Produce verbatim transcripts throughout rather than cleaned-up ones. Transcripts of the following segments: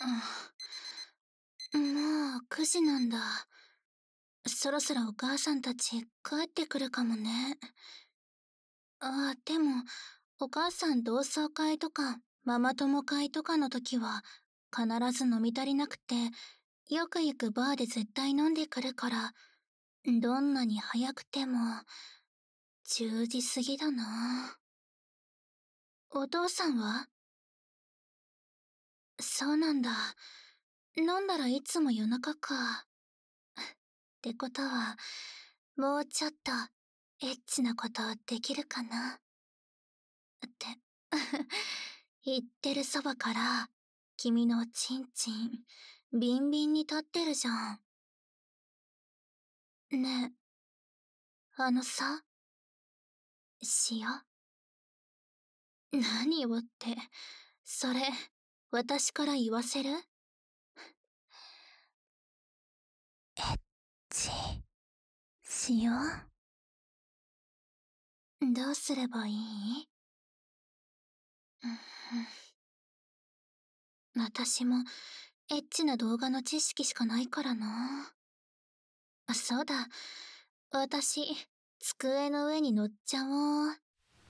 もうくじなんだ。そろそろお母さんたち帰ってくるかもね。ああ、でも、お母さん同窓会とかママ友会とかの時は必ず飲み足りなくて、よく行くバーで絶対飲んでくるから、どんなに早くてもじゅうじ過ぎだな。お父さんは？そうなんだ。飲んだらいつも夜中か。ってことは、もうちょっとエッチなことできるかなって言ってるそばから、君のチンチンビンビンに立ってるじゃん。ねえ、あのさ、塩？何をって、それ私から言わせる？エッチ塩？どうすればいい？私もエッチな動画の知識しかないからな。そうだ、私机の上に乗っちゃおう。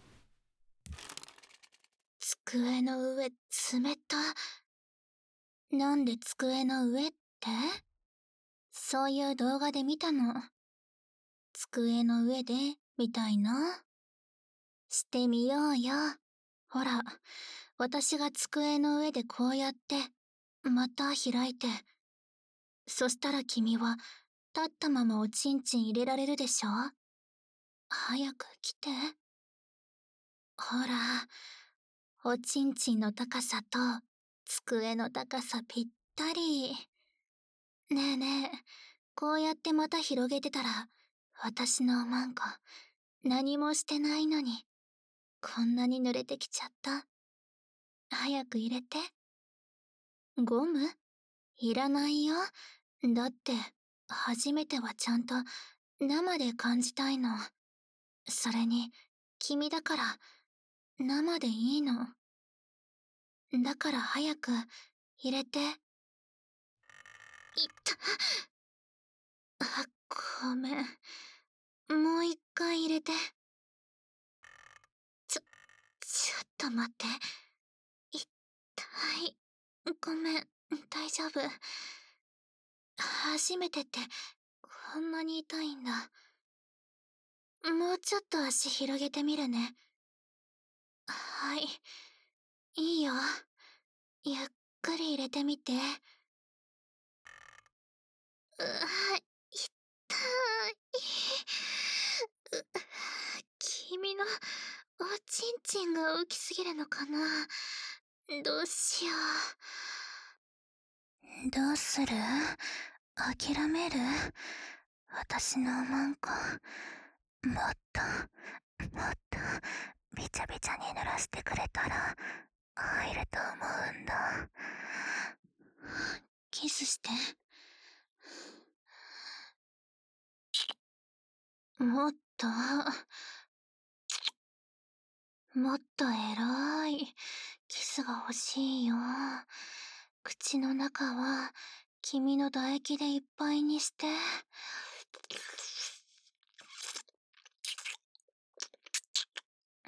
机の上冷た。なんで机の上って？そういう動画で見たの。机の上でみたいな。してみようよ。ほら、私が机の上でこうやってまた開いて、そしたら君は立ったままおちんちん入れられるでしょ？早く来て。ほら、おちんちんの高さと机の高さぴったり。ねえねえ、こうやってまた広げてたら、私のおまんこ何もしてないのにこんなに濡れてきちゃった。早く入れて。ゴム？いらないよ。だって初めてはちゃんと生で感じたいの。それに君だから生でいいの。だから早く入れて。いった。あ、ごめん。もう一回入れて。ちょ、ちょっと待って。痛い。ごめん、大丈夫。初めてってこんなに痛いんだ。もうちょっと足広げてみるね。はい。いいよ。ゆっくり入れてみて。うわ、痛い。う君のおちんちんが大きすぎるのかな。どうしよう。どうする？諦める？私のおまんこ、もっと、もっと、びちゃびちゃに濡らしてくれたら、入ると思うんだ。キスして。もっと、もっとエロいキスが欲しいよ。口の中は君の唾液でいっぱいにして。うん、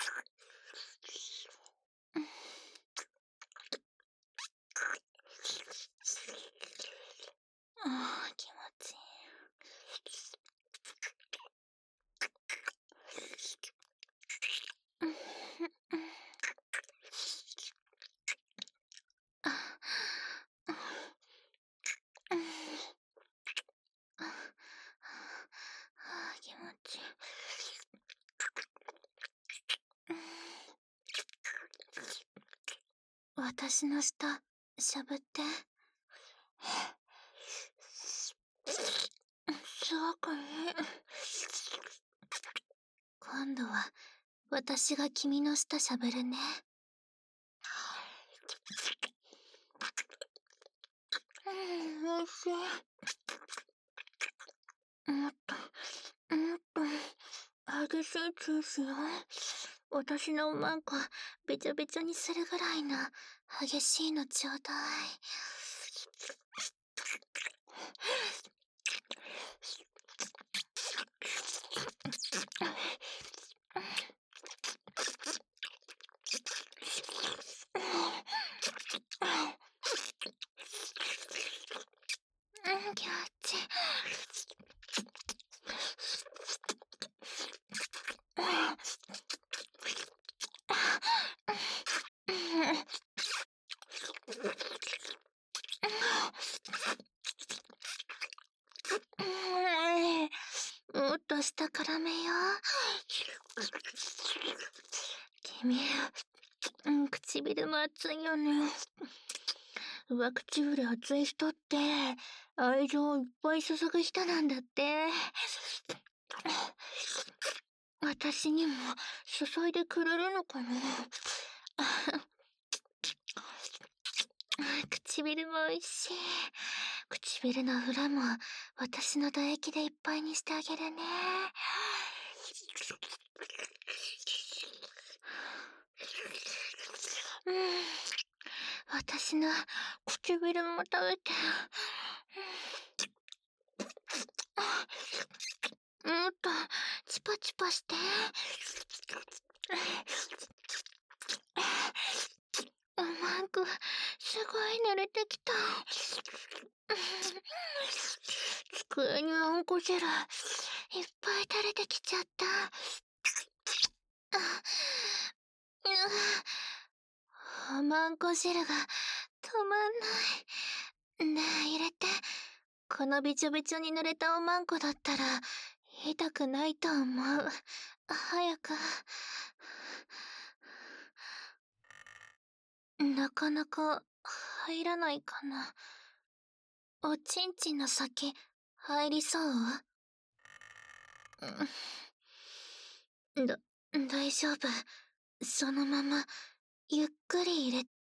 ああ、気持ちいい。気持ちいい。私の舌しゃぶって。すごくいい。今度は私が君の舌しゃぶるね。うん、おいしい。もっともっと激しいチューしよう。 私のおまんこ、べちょべちょにするぐらいの激しいのちょうだい。うん、気持ちいい。もっと下からめよう。君、うん、唇も熱いよね。上唇熱い人って愛情をいっぱい注ぐ人なんだって。私にも注いでくれるのかな。唇も美味しい。唇の裏も私の唾液でいっぱいにしてあげるね。うん、私の唇も食べて。もっとチパチパして。おまんこ、すごい濡れてきた。机にあんこ汁いっぱい垂れてきちゃった。おまんこ汁が止まんない。ねえ、入れて。このびちょびちょに濡れたおまんこだったら痛くないと思う。早く。なかなか入らないかな。おちんちんの先入りそう？だ、大丈夫。そのままゆっくり入れて。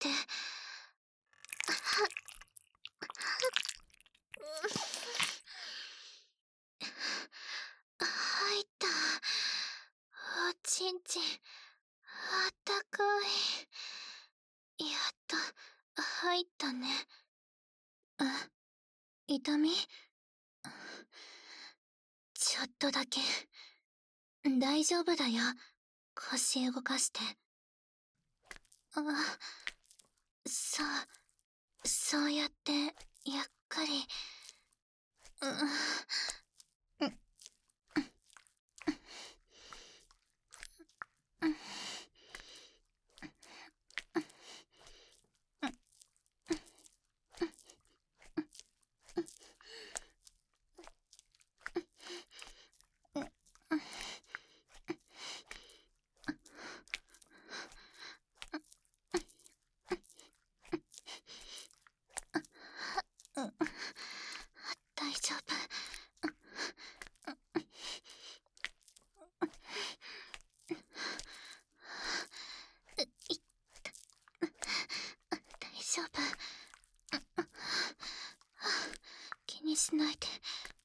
入った。おちんちん、あったかい。やっと入ったね。あ、痛み？ちょっとだけ。大丈夫だよ。腰動かして。あ、そう、そうやってゆっくり。うん。大丈夫。大丈夫。気にしないで。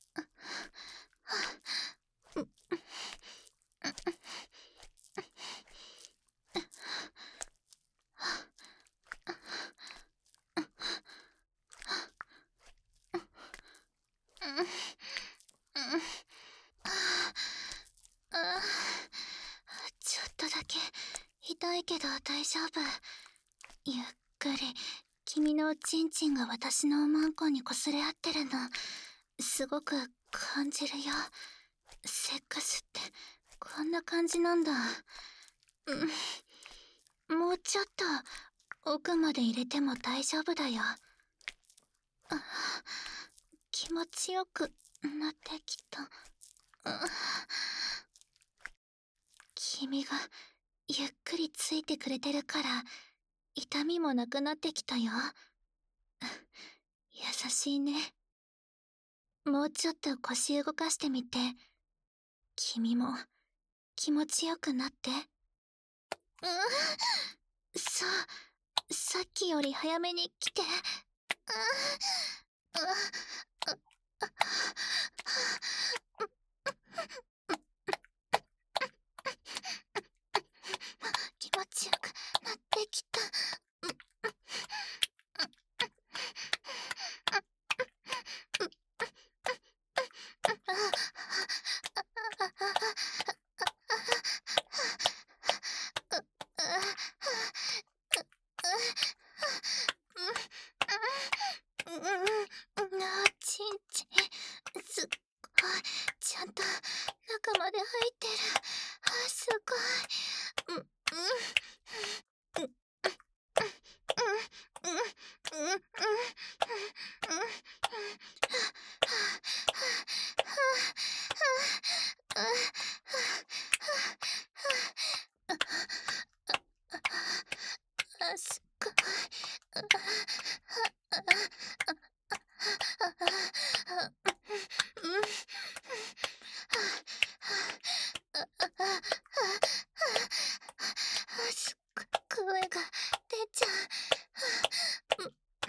ちょっとだけ痛いけど大丈夫。ゆっくり君のおちんちんが私のおまんこに擦れ合ってるのすごく感じるよ。セックスってこんな感じなんだ。うん、もうちょっと奥まで入れても大丈夫だよ。あ、気持ちよくなってきた。君がゆっくりついてくれてるから痛みもなくなってきたよ。優しいね。もうちょっと腰動かしてみて。君も気持ちよくなって。うん、そう、さっきより早めに来て。 持ちよくなってきた。ちんちん、すっごい、ちゃんと中まで入ってる。あ、すごい。うん、うん、うん、うん、うん、うん、うん、うん、うん、うん、あ、すっごい。すっごい声が出ちゃう。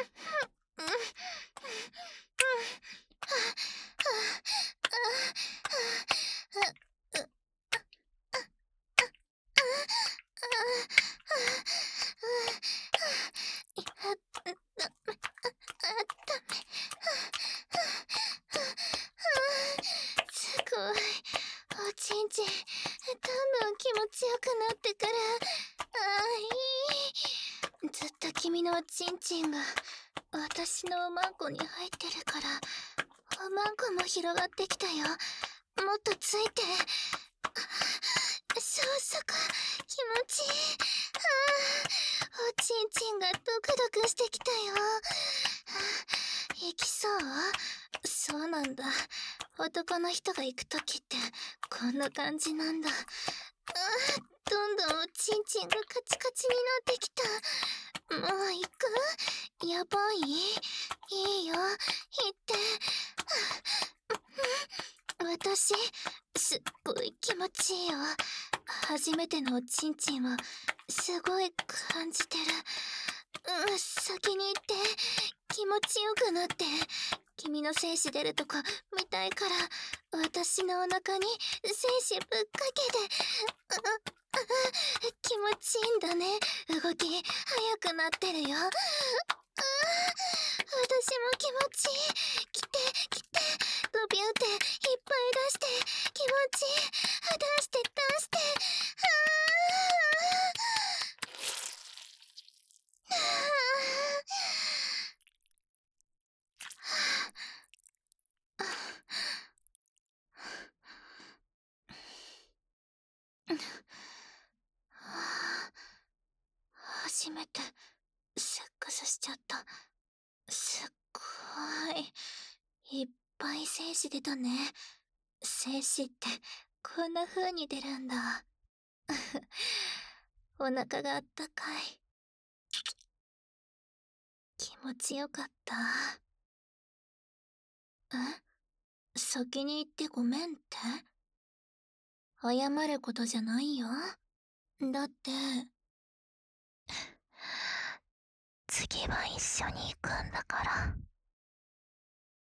すごい。おちんちん、どんどん気持ちよくなってくる。あーいい。ずっと君のおちんちんが私のおまんこに入ってるから、おまんこも広がってきたよ。もっとついて。そうそこ、気持ちいい。あー、おちんちんがドクドクしてきたよ。行きそう？そうなんだ。男の人が行くときってこんな感じなんだ。あー、どんどんおちんちんがカチカチになってきた。もう行く？やばい？いいよ、行って。私、すっごい気持ちいいよ。初めてのおちんちんをすごい感じてる。うん、先に行って、気持ちよくなって。君の精子出るとこ見たいから、私のお腹に精子ぶっかけて。うう気持ちいいんだね。動き速くなってるよ。ああ、私も気持ちいい。来て来て、ドビューっていっぱい出して、気持ちいい。出して出して。ああ、ああ、初めてセックスしちゃった。すっごい。いっぱい精子出たね。精子ってこんな風に出るんだ。お腹があったかい。気持ちよかった。え？先に言ってごめんって？謝ることじゃないよ。だって、次は一緒に行くんだから。